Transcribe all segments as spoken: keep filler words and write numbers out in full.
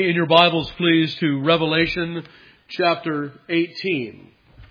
In your Bibles, please, to Revelation chapter eighteen.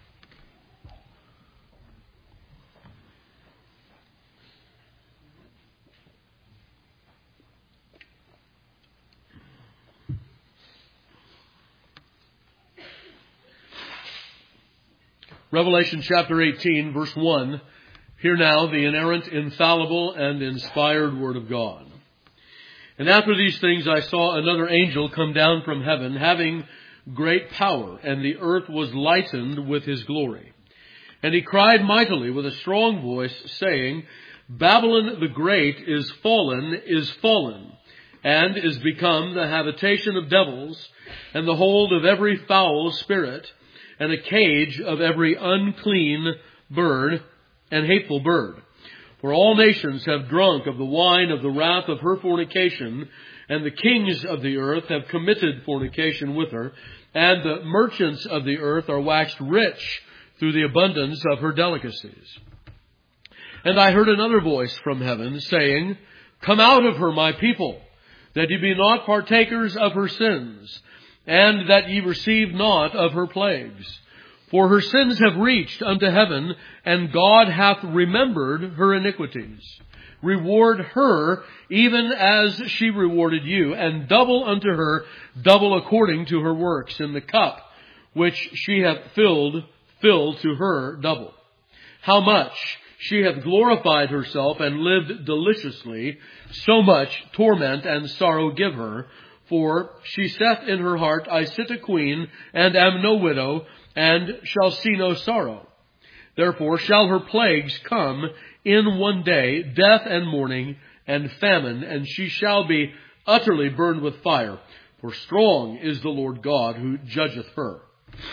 Revelation chapter eighteen, verse one. Hear now the inerrant, infallible, and inspired Word of God. And after these things I saw another angel come down from heaven, having great power, and the earth was lightened with his glory. And he cried mightily with a strong voice, saying, Babylon the Great is fallen, is fallen, and is become the habitation of devils, and the hold of every foul spirit, and a cage of every unclean bird and hateful bird. For all nations have drunk of the wine of the wrath of her fornication, and the kings of the earth have committed fornication with her, and the merchants of the earth are waxed rich through the abundance of her delicacies. And I heard another voice from heaven saying, Come out of her, my people, that ye be not partakers of her sins, and that ye receive not of her plagues. For her sins have reached unto heaven, and God hath remembered her iniquities. Reward her even as she rewarded you, and double unto her, double according to her works, in the cup which she hath filled, fill to her double. How much she hath glorified herself and lived deliciously, so much torment and sorrow give her. For she saith in her heart, I sit a queen, and am no widow, and shall see no sorrow. Therefore shall her plagues come in one day, death and mourning and famine, and she shall be utterly burned with fire. For strong is the Lord God who judgeth her.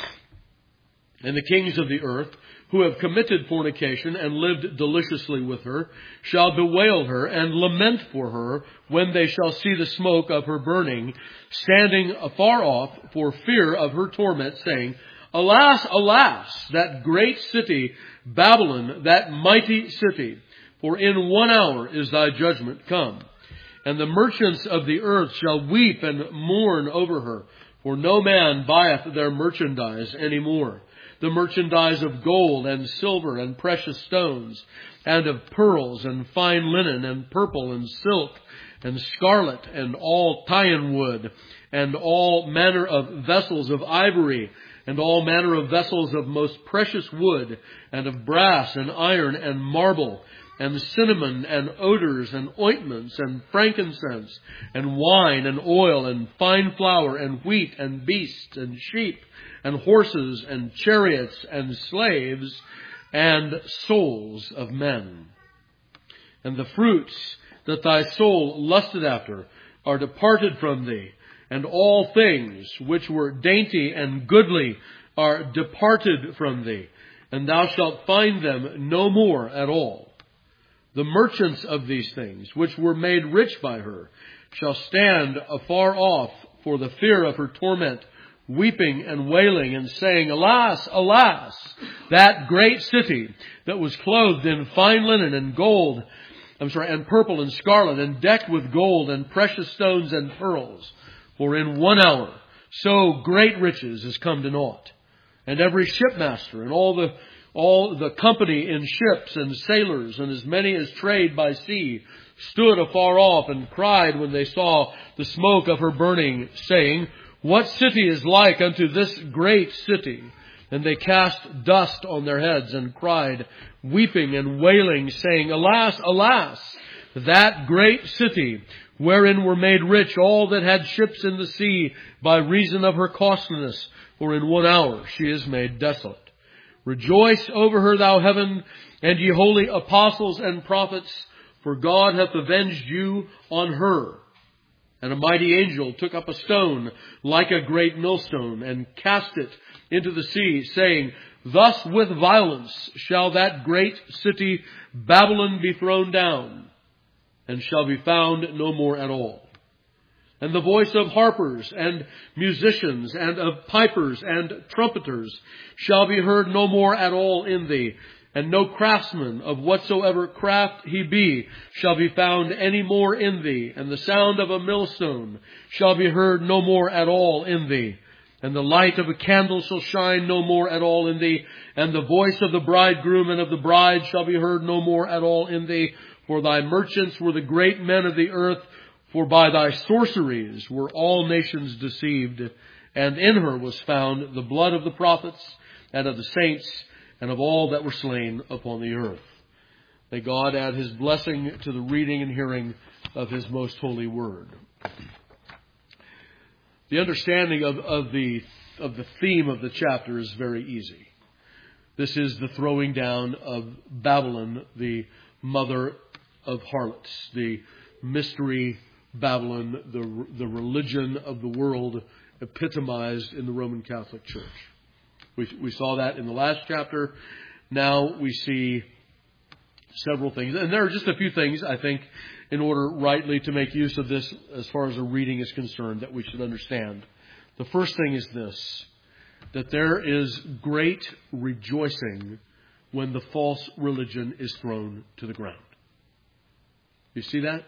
And the kings of the earth, who have committed fornication and lived deliciously with her, shall bewail her and lament for her when they shall see the smoke of her burning, standing afar off for fear of her torment, saying, Alas, alas, that great city, Babylon, that mighty city, for in one hour is thy judgment come. And the merchants of the earth shall weep and mourn over her, for no man buyeth their merchandise any more. The merchandise of gold and silver and precious stones, and of pearls and fine linen and purple and silk and scarlet and all tyen wood, and all manner of vessels of ivory, and all manner of vessels of most precious wood, and of brass and iron and marble, and cinnamon and odors and ointments and frankincense, and wine and oil and fine flour and wheat and beasts and sheep and horses and chariots and slaves and souls of men. And the fruits that thy soul lusted after are departed from thee, and all things which were dainty and goodly are departed from thee, and thou shalt find them no more at all. The merchants of these things, which were made rich by her, shall stand afar off for the fear of her torment, weeping and wailing and saying, Alas, alas, that great city that was clothed in fine linen and gold, I'm sorry, and purple and scarlet, and decked with gold and precious stones and pearls. For in one hour so great riches is come to naught. And every shipmaster and all the all the company in ships and sailors and as many as trade by sea stood afar off and cried when they saw the smoke of her burning, saying, What city is like unto this great city? And they cast dust on their heads and cried, weeping and wailing, saying, Alas, alas, that great city, wherein were made rich all that had ships in the sea by reason of her costliness, for in one hour she is made desolate. Rejoice over her, thou heaven, and ye holy apostles and prophets, for God hath avenged you on her. And a mighty angel took up a stone like a great millstone, and cast it into the sea, saying, Thus with violence shall that great city Babylon be thrown down, and shall be found no more at all. And the voice of harpers and musicians and of pipers and trumpeters shall be heard no more at all in thee. And no craftsman of whatsoever craft he be shall be found any more in thee. And the sound of a millstone shall be heard no more at all in thee. And the light of a candle shall shine no more at all in thee. And the voice of the bridegroom and of the bride shall be heard no more at all in thee. For thy merchants were the great men of the earth. For by thy sorceries were all nations deceived. And in her was found the blood of the prophets and of the saints and of all that were slain upon the earth. May God add His blessing to the reading and hearing of His most holy word. The understanding of, of the of the theme of the chapter is very easy. This is the throwing down of Babylon, the mother of harlots, the mystery Babylon, the the religion of the world epitomized in the Roman Catholic Church. We, we saw that in the last chapter. Now we see several things. And there are just a few things, I think, in order rightly to make use of this as far as a reading is concerned, that we should understand. The first thing is this, that there is great rejoicing when the false religion is thrown to the ground. You see that?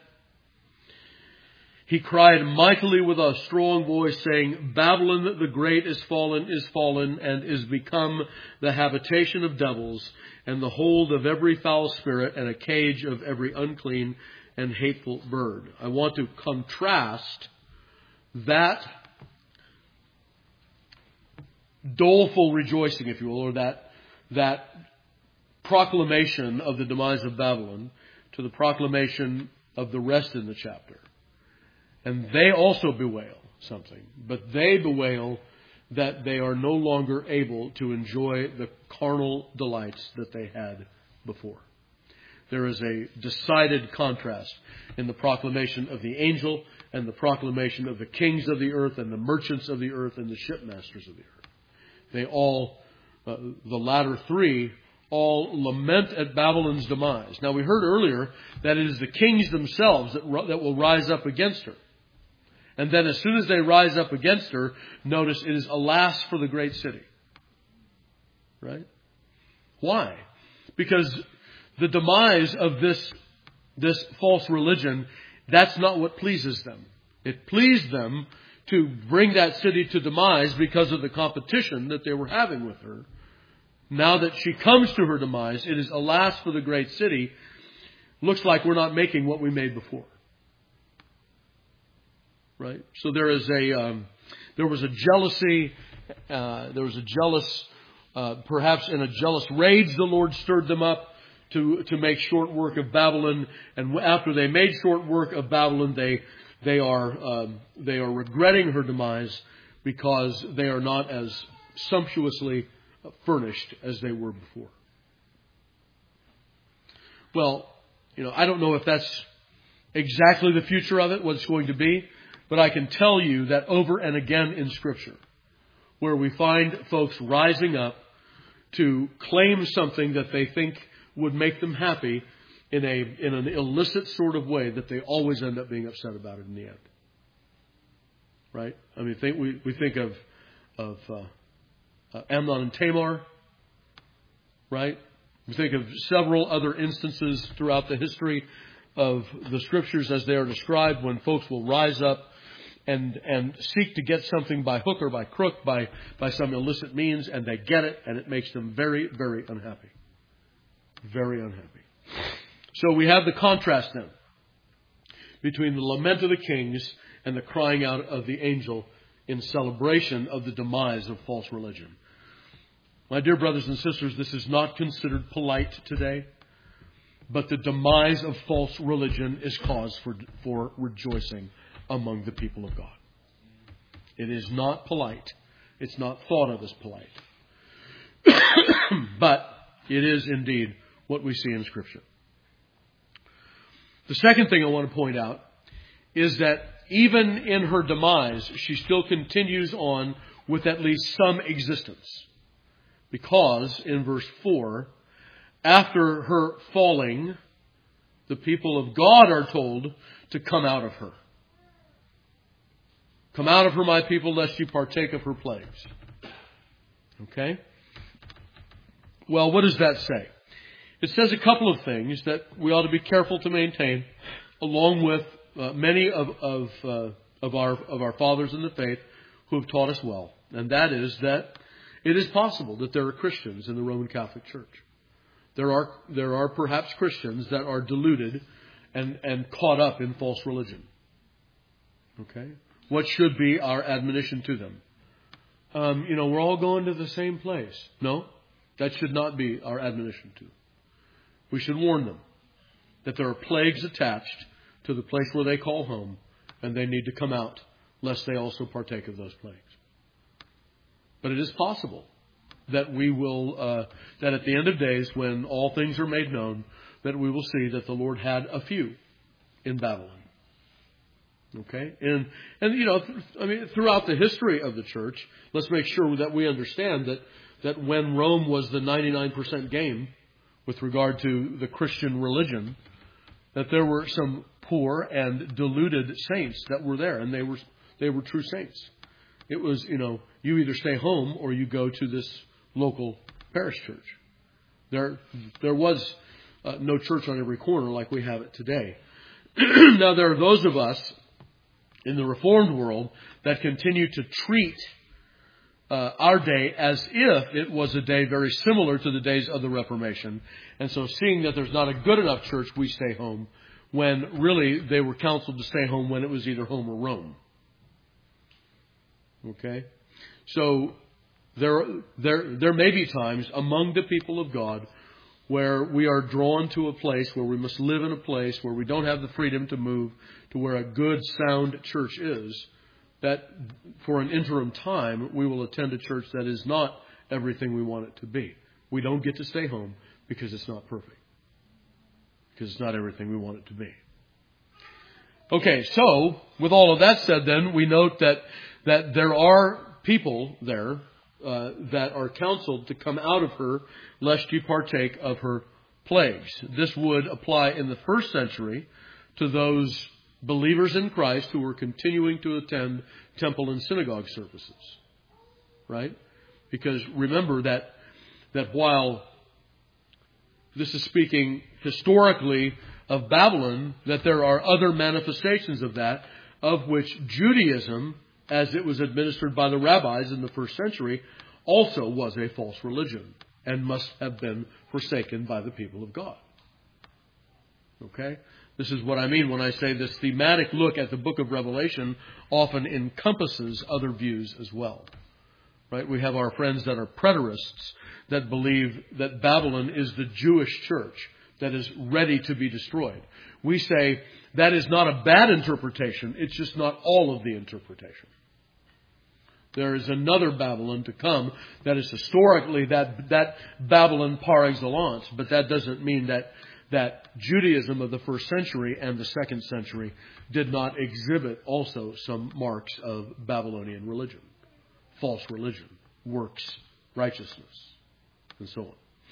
He cried mightily with a strong voice, saying, Babylon the great is fallen, is fallen, and is become the habitation of devils, and the hold of every foul spirit, and a cage of every unclean and hateful bird. I want to contrast that doleful rejoicing, if you will, or that, that proclamation of the demise of Babylon to the proclamation of the rest in the chapter. And they also bewail something, but they bewail that they are no longer able to enjoy the carnal delights that they had before. There is a decided contrast in the proclamation of the angel and the proclamation of the kings of the earth and the merchants of the earth and the shipmasters of the earth. They all, uh, the latter three, all lament at Babylon's demise. Now we heard earlier that it is the kings themselves that, that will rise up against her. And then as soon as they rise up against her, notice it is alas for the great city. Right? Why? Because the demise of this, this false religion, that's not what pleases them. It pleased them to bring that city to demise because of the competition that they were having with her. Now that she comes to her demise, it is alas for the great city. Looks like we're not making what we made before. Right? So there is a, um, there was a jealousy, uh, there was a jealous, uh, perhaps in a jealous rage, the Lord stirred them up to, to make short work of Babylon. And after they made short work of Babylon, they, they are, um, they are regretting her demise because they are not as sumptuously furnished as they were before. Well, you know, I don't know if that's exactly the future of it, what it's going to be. But I can tell you that over and again in Scripture, where we find folks rising up to claim something that they think would make them happy in a in an illicit sort of way, that they always end up being upset about it in the end. Right? I mean, think, we we think of of uh, uh, Amnon and Tamar. Right? We think of several other instances throughout the history of the Scriptures as they are described, when folks will rise up and and seek to get something by hook or by crook, by, by some illicit means, and they get it, and it makes them very, very unhappy. Very unhappy. So we have the contrast then between the lament of the kings and the crying out of the angel in celebration of the demise of false religion. My dear brothers and sisters, this is not considered polite today, but the demise of false religion is cause for, for rejoicing among the people of God. It is not polite. It's not thought of as polite. But it is indeed what we see in Scripture. The second thing I want to point out is that even in her demise, she still continues on with at least some existence. Because in verse four, after her falling, the people of God are told to come out of her. Come out of her, my people, lest you partake of her plagues. Okay? Well, what does that say? it says a couple of things that we ought to be careful to maintain, along with uh, many of of, uh, of our of our fathers in the faith who have taught us well, and that is that it is possible that there are Christians in the Roman Catholic Church. There are there are perhaps Christians that are deluded and, and caught up in false religion. Okay? What should be our admonition to them? Um, you know, we're all going to the same place. No, that should not be our admonition to. We should warn them that there are plagues attached to the place where they call home, and they need to come out, lest they also partake of those plagues. But it is possible that we will, uh, that at the end of days, when all things are made known, that we will see that the Lord had a few in Babylon. Okay? And, and you know, I mean, throughout the history of the church, let's make sure that we understand that, that when Rome was the ninety-nine percent game with regard to the Christian religion, that there were some poor and deluded saints that were there, and they were they were true saints. It was, you know, you either stay home or you go to this local parish church. There, there was uh, no church on every corner like we have it today. Now, there are those of us in the Reformed world that continue to treat uh, our day as if it was a day very similar to the days of the Reformation. And so seeing that there's not a good enough church, we stay home, when really they were counseled to stay home when it was either home or Rome. Okay? So there, there, there may be times among the people of God where we are drawn to a place where we must live in a place where we don't have the freedom to move to where a good, sound church is, that for an interim time we will attend a church that is not everything we want it to be. We don't get to stay home because it's not perfect. Because it's not everything we want it to be. Okay, so with all of that said then, we note that, that there are people there Uh, that are counseled to come out of her, lest you partake of her plagues. This would apply in the first century to those believers in Christ who were continuing to attend temple and synagogue services. Right? Because remember that, that while this is speaking historically of Babylon, that there are other manifestations of that, of which Judaism, as it was administered by the rabbis in the first century, also was a false religion and must have been forsaken by the people of God. Okay? This is what I mean when I say this thematic look at the book of Revelation often encompasses other views as well. Right? We have our friends that are preterists that believe that Babylon is the Jewish church that is ready to be destroyed. We say that is not a bad interpretation. It's just not all of the interpretation. There is another Babylon to come that is historically that, that Babylon par excellence, but that doesn't mean that, that Judaism of the first century and the second century did not exhibit also some marks of Babylonian religion, false religion, works, righteousness, and so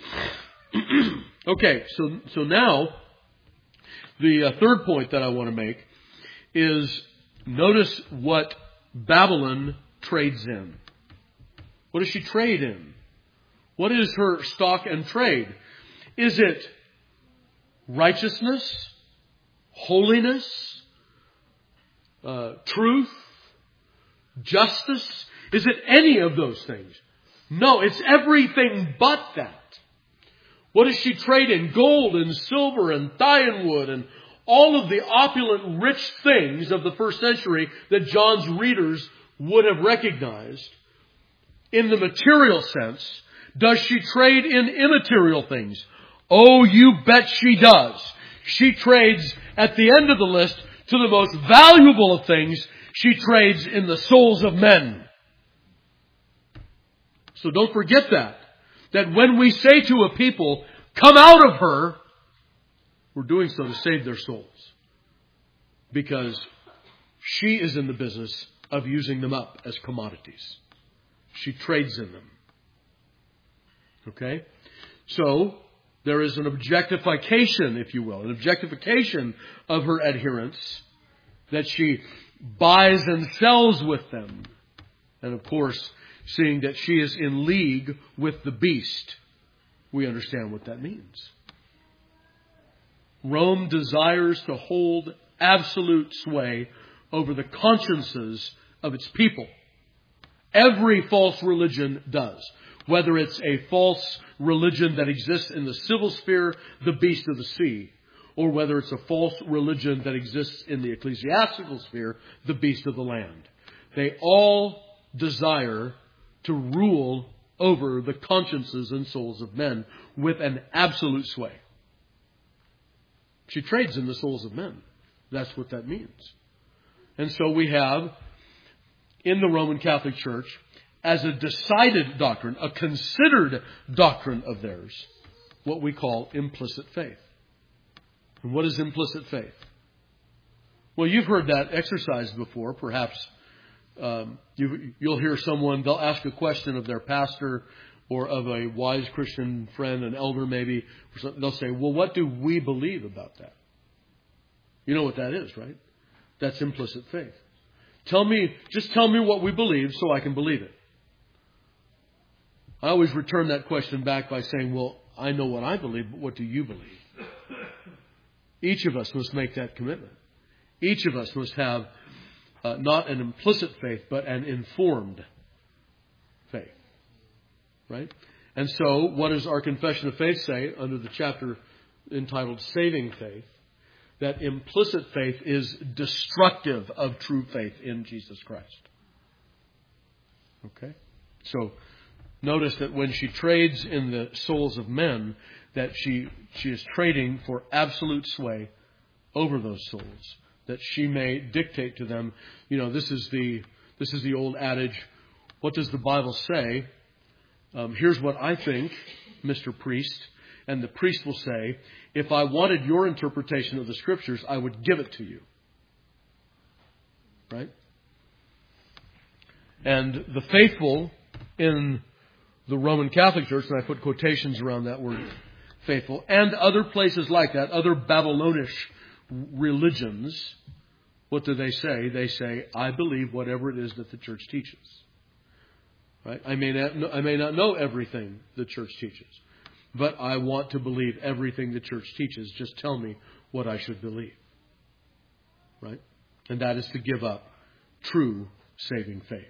on. Okay, so, so now the uh, third point that I want to make is notice what Babylon trades in. What does she trade in? What is her stock and trade? Is it righteousness, holiness, uh, truth, justice? Is it any of those things? No, it's everything but that. What does she trade in? Gold and silver and ironwood and all of the opulent, rich things of the first century that John's readers would have recognized. In the material sense, does she trade in immaterial things? Oh, you bet she does. She trades at the end of the list to the most valuable of things. She trades in the souls of men. So don't forget that. That when we say to a people, come out of her, we're doing so to save their souls. Because she is in the business of using them up as commodities. She trades in them. Okay? So, there is an objectification, if you will, an objectification of her adherents, that she buys and sells with them. And of course, seeing that she is in league with the beast, we understand what that means. Rome desires to hold absolute sway over the consciences of its people. Every false religion does. Whether it's a false religion that exists in the civil sphere, the beast of the sea, or whether it's a false religion that exists in the ecclesiastical sphere, the beast of the land. They all desire to rule over the consciences and souls of men with an absolute sway. She trades in the souls of men. That's what that means. And so we have in the Roman Catholic Church, as a decided doctrine, a considered doctrine of theirs, what we call implicit faith. And what is implicit faith? Well, you've heard that exercise before. Perhaps um, you, you'll hear someone, they'll ask a question of their pastor or of a wise Christian friend, an elder maybe. They'll say, well, what do we believe about that? You know what that is, right? That's implicit faith. Tell me, just tell me what we believe so I can believe it. I always return that question back by saying, well, I know what I believe, but what do you believe? Each of us must make that commitment. Each of us must have uh, not an implicit faith, but an informed faith. Right? And so, what does our confession of faith say under the chapter entitled Saving Faith? That implicit faith is destructive of true faith in Jesus Christ. Okay? So, notice that when she trades in the souls of men, that she, she is trading for absolute sway over those souls. That she may dictate to them, you know, this is the, this is the old adage, what does the Bible say? Um, here's what I think, Mister Priest. And the priest will say, if I wanted your interpretation of the Scriptures, I would give it to you. Right? And the faithful in the Roman Catholic Church, and I put quotations around that word, faithful, and other places like that, other Babylonish religions, what do they say? They say, I believe whatever it is that the church teaches. Right? I may not know, I may not know everything the church teaches, but I want to believe everything the church teaches. Just tell me what I should believe. Right? And that is to give up true saving faith.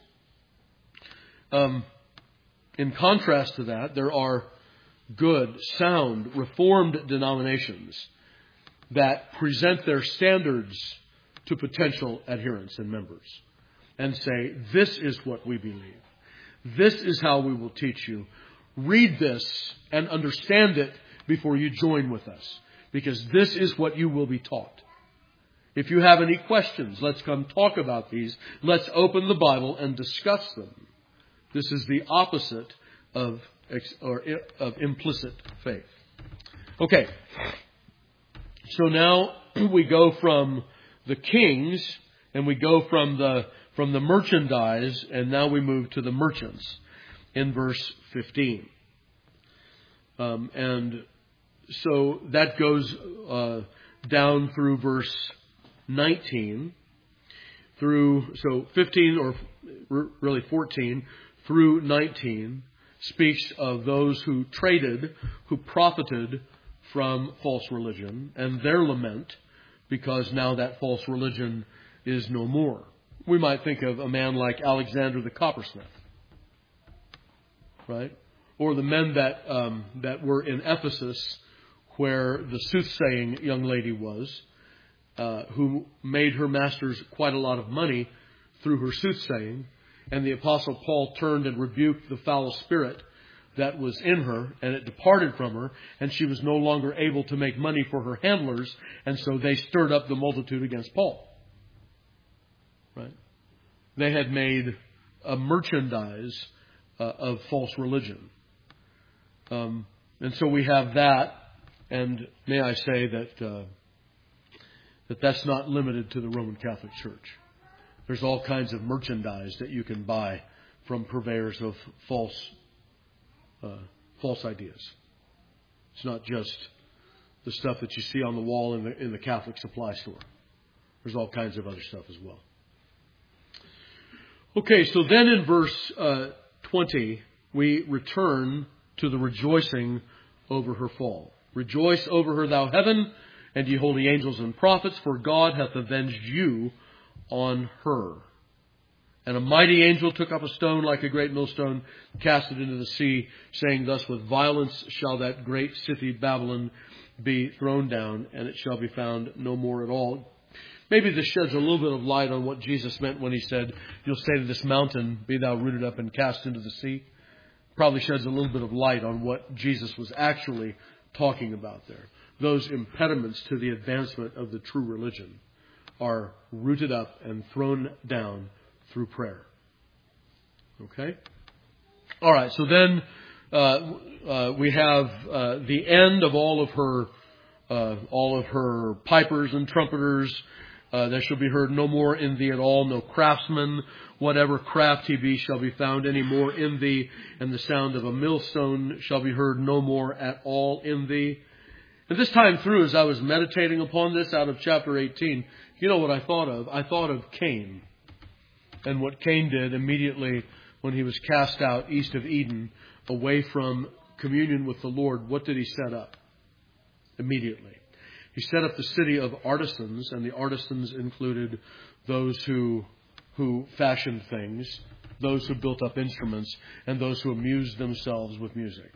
Um, in contrast to that, there are good, sound, reformed denominations that present their standards to potential adherents and members and say, this is what we believe. This is how we will teach you. Read this and understand it before you join with us, because this is what you will be taught. If you have any questions, let's come talk about these. Let's open the Bible and discuss them. This is the opposite of, or of implicit faith. Okay. So now we go from the kings and we go from the from the merchandise, and now we move to the merchants in verse fifteen. Um, and so that goes uh, down through verse nineteen, through, so fifteen or really fourteen through nineteen speaks of those who traded, who profited from false religion and their lament because now that false religion is no more. We might think of a man like Alexander the coppersmith, right? Or the men that um, that were in Ephesus, where the soothsaying young lady was, uh, who made her masters quite a lot of money through her soothsaying. And the Apostle Paul turned and rebuked the foul spirit that was in her, and it departed from her, and she was no longer able to make money for her handlers, and so they stirred up the multitude against Paul. Right? They had made a merchandise uh, of false religion. Um, and so we have that, and may I say that uh, that that's not limited to the Roman Catholic Church. There's all kinds of merchandise that you can buy from purveyors of false uh, false ideas. It's not just the stuff that you see on the wall in the in the Catholic supply store. There's all kinds of other stuff as well. Okay, so then in verse uh, twenty, we return to the rejoicing over her fall. Rejoice over her, thou heaven, and ye holy angels and prophets, for God hath avenged you on her. And a mighty angel took up a stone like a great millstone, cast it into the sea, saying thus, with violence shall that great city Babylon be thrown down, and it shall be found no more at all. Maybe this sheds a little bit of light on what Jesus meant when he said, you'll say to this mountain, be thou rooted up and cast into the sea. Probably sheds a little bit of light on what Jesus was actually talking about there. Those impediments to the advancement of the true religion are rooted up and thrown down through prayer. Okay? All right, so then uh, uh, we have uh, the end of all of her uh, all of her pipers and trumpeters. Uh, there shall be heard no more in thee at all, no craftsman, whatever craft he be, shall be found any more in thee, and the sound of a millstone shall be heard no more at all in thee. And this time through, as I was meditating upon this out of chapter eighteen, you know what I thought of? I thought of Cain. And what Cain did immediately when he was cast out east of Eden, away from communion with the Lord, what did he set up? Immediately. He set up the city of artisans, and the artisans included those who who fashioned things, those who built up instruments, and those who amused themselves with music.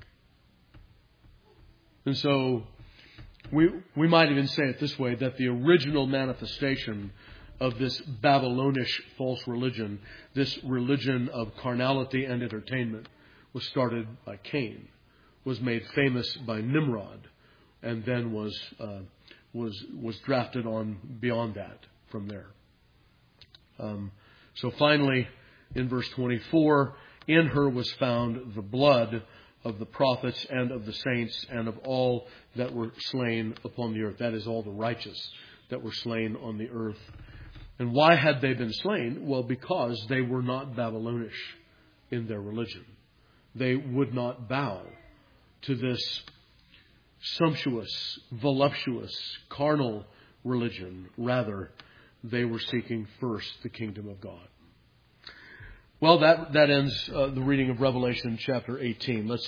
And so we we might even say it this way, that the original manifestation of this Babylonish false religion, this religion of carnality and entertainment, was started by Cain, was made famous by Nimrod, and then was uh, was was drafted on beyond that from there. Um, so finally, in verse twenty-four, in her was found the blood of the prophets and of the saints and of all that were slain upon the earth. That is, all the righteous that were slain on the earth. And why had they been slain? Well, because they were not Babylonish in their religion. They would not bow to this sumptuous, voluptuous, carnal religion. Rather, they were seeking first the kingdom of God. Well, that, that ends uh, the reading of Revelation chapter eighteen. Let's